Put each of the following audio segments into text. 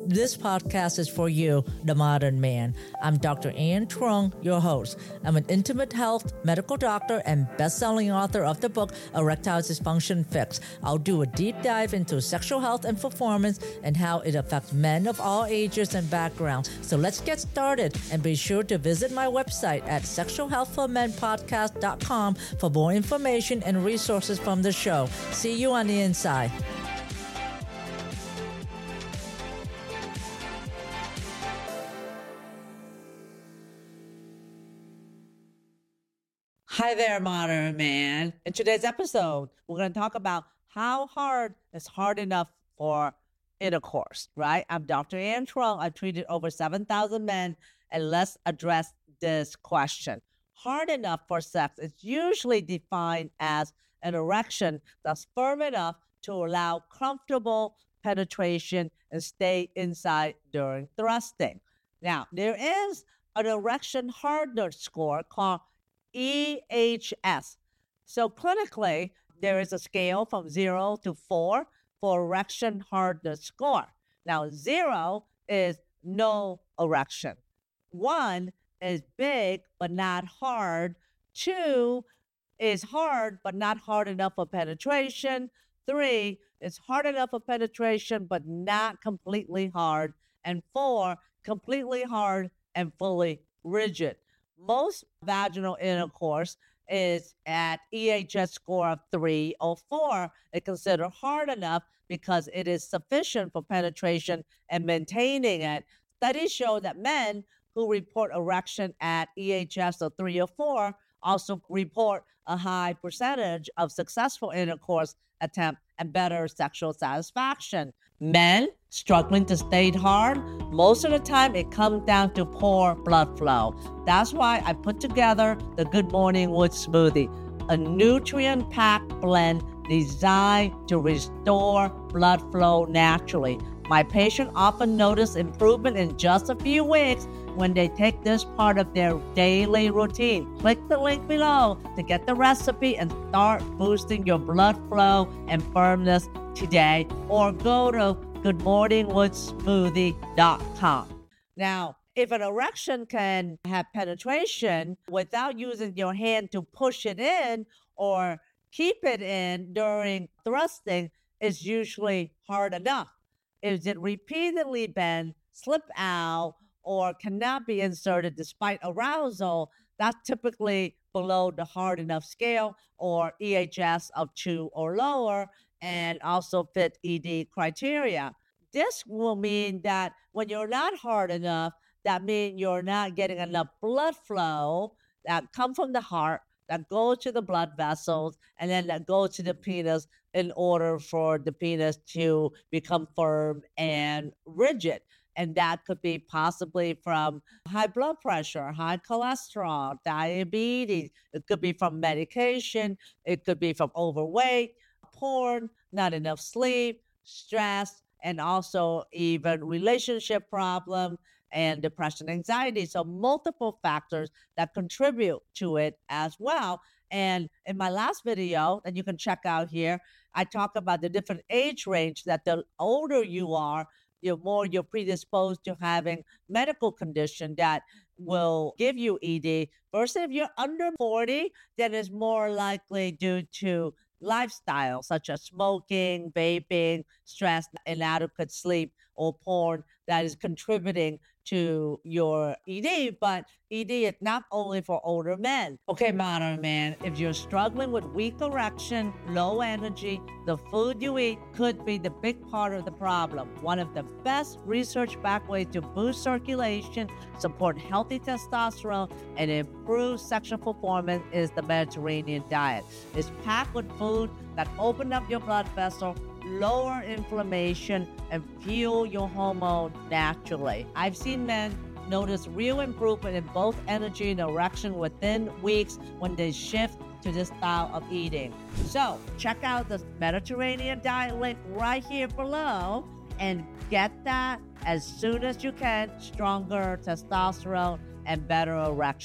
This podcast is for you, the modern man. I'm Dr. Ann Trung, your host. I'm an intimate health medical doctor and best-selling author of the book, Erectile Dysfunction Fix. I'll do a deep dive into sexual health and performance and how it affects men of all ages and backgrounds. So let's get started, and be sure to visit my website at sexualhealthformenpodcast.com for more information and resources from the show. See you on the inside. Hi there, modern man. In today's episode, we're going to talk about how hard is hard enough for intercourse, right? I'm Dr. Ann Trung. I've treated over 7,000 men, and let's address this question. Hard enough for sex is usually defined as an erection that's firm enough to allow comfortable penetration and stay inside during thrusting. Now, there is an erection hardness score called EHS. So clinically, there is a scale from 0 to 4 for erection hardness score. Now, 0 is no erection. 1 is big but not hard. 2 is hard but not hard enough for penetration. 3 is hard enough for penetration but not completely hard. And 4, completely hard and fully rigid. Most vaginal intercourse is at EHS score of 3 or 4. It's considered hard enough because it is sufficient for penetration and maintaining it. Studies show that men who report erection at EHS of 3 or 4 also report a high percentage of successful intercourse attempt and better sexual satisfaction. Men struggling to stay hard, most of the time it comes down to poor blood flow. That's why I put together the Good Morning Wood Smoothie, a nutrient-packed blend designed to restore blood flow naturally. My patients often notice improvement in just a few weeks when they take this part of their daily routine. Click the link below to get the recipe and start boosting your blood flow and firmness today, or go to goodmorningwoodsmoothie.com. Now, if an erection can have penetration without using your hand to push it in or keep it in during thrusting, it's usually hard enough. If it repeatedly bend, slip out, or cannot be inserted despite arousal, that's typically below the hard enough scale or EHS of 2 or lower, and also fit ED criteria. This will mean that when you're not hard enough, that means you're not getting enough blood flow that come from the heart, that go to the blood vessels, and then that go to the penis in order for the penis to become firm and rigid. And that could be possibly from high blood pressure, high cholesterol, diabetes. It could be from medication. It could be from overweight, porn, not enough sleep, stress, and also even relationship problem and depression, anxiety. So multiple factors that contribute to it as well. And in my last video that you can check out here, I talk about the different age range that the older you are, the more you're predisposed to having medical condition that will give you ED. Versus if you're under 40, then it's more likely due to lifestyle, such as smoking, vaping, stress, inadequate sleep, or porn that is contributing to your ED. But ED is not only for older men. Okay, modern man, if you're struggling with weak erection, low energy, the food you eat could be the big part of the problem. One of the best research-backed ways to boost circulation, support healthy testosterone, and improve sexual performance is the Mediterranean diet. It's packed with food that open up your blood vessel, lower inflammation, and fuel your hormone naturally. I've seen men notice real improvement in both energy and erection within weeks when they shift to this style of eating. So check out the Mediterranean diet link right here below and get that as soon as you can. Stronger testosterone and better erection.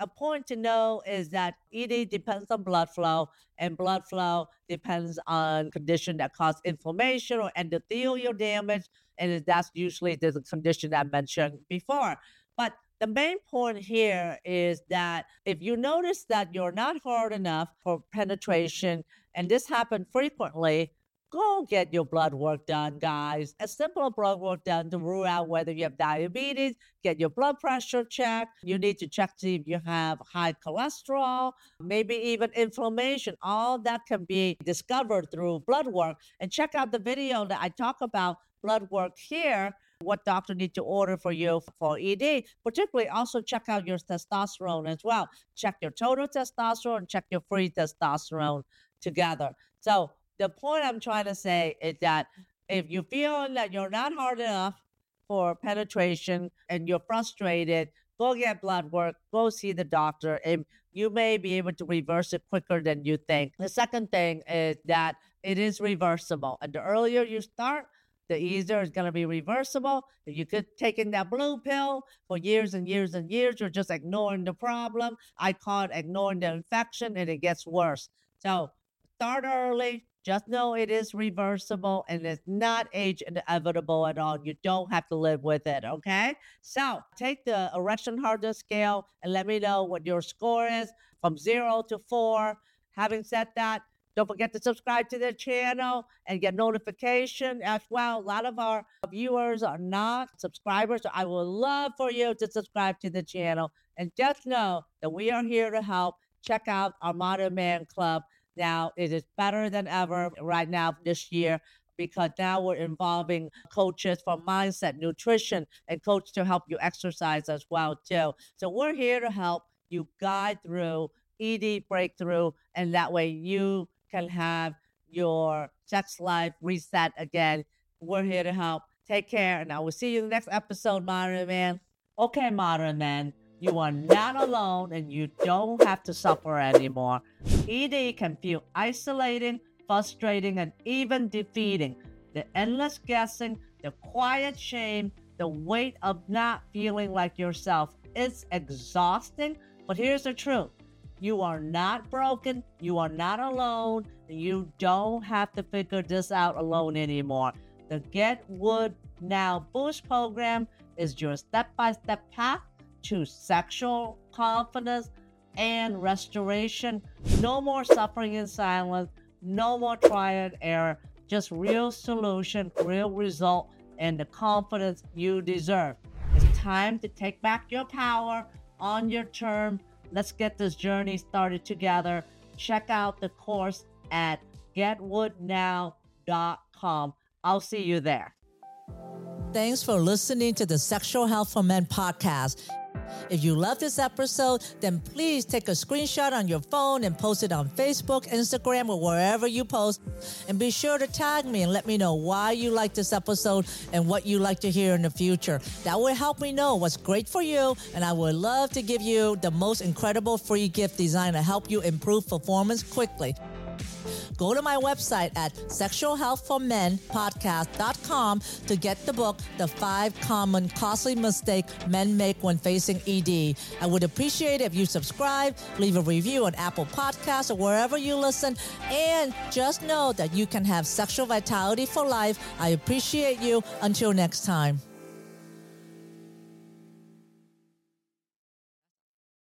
a point to know is that ED depends on blood flow, and blood flow depends on condition that cause inflammation or endothelial damage, and that's usually the condition I mentioned before. But the main point here is that if you notice that you're not hard enough for penetration, and this happens frequently, go get your blood work done, guys. A simple blood work done to rule out whether you have diabetes, get your blood pressure checked. You need to check to see if you have high cholesterol, maybe even inflammation. All that can be discovered through blood work. And check out the video that I talk about blood work here, what doctor need to order for you for ED. Particularly also check out your testosterone as well. Check your total testosterone, check your free testosterone together. So the point I'm trying to say is that if you feel that you're not hard enough for penetration and you're frustrated, go get blood work, go see the doctor, and you may be able to reverse it quicker than you think. The second thing is that it is reversible. And the earlier you start, the easier it's going to be reversible. If you could taking that blue pill for years and years and years, you're just ignoring the problem. I call it ignoring the infection, and it gets worse. So start early. Just know it is reversible and it's not age inevitable at all. You don't have to live with it, okay? So take the erection hardness scale and let me know what your score is from 0 to 4. Having said that, don't forget to subscribe to the channel and get notification as well. A lot of our viewers are not subscribers, so I would love for you to subscribe to the channel. And just know that we are here to help. Check out our Modern Man Club. Now, it is better than ever right now this year because now we're involving coaches for mindset, nutrition, and coach to help you exercise as well, too. So we're here to help you guide through ED breakthrough, and that way you can have your sex life reset again. We're here to help. Take care, and I will see you in the next episode, Modern Man. Okay, Modern Man. You are not alone and you don't have to suffer anymore. ED can feel isolating, frustrating, and even defeating. The endless guessing, the quiet shame, the weight of not feeling like yourself. It's exhausting, but here's the truth. You are not broken, you are not alone, and you don't have to figure this out alone anymore. The Get Wood Now Boost program is your step-by-step path to sexual confidence and restoration. No more suffering in silence, no more trial and error, just real solution, real result, and the confidence you deserve. It's time to take back your power on your term. Let's get this journey started together. Check out the course at getwoodnow.com. I'll see you there. Thanks for listening to the Sexual Health for Men podcast. If you love this episode, then please take a screenshot on your phone and post it on Facebook, Instagram, or wherever you post. And be sure to tag me and let me know why you like this episode and what you like to hear in the future. That will help me know what's great for you, and I would love to give you the most incredible free gift designed to help you improve performance quickly. Go to my website at sexualhealthformenpodcast.com to get the book, The 5 Common Costly Mistakes Men Make When Facing ED. I would appreciate it if you subscribe, leave a review on Apple Podcasts or wherever you listen, and just know that you can have sexual vitality for life. I appreciate you. Until next time.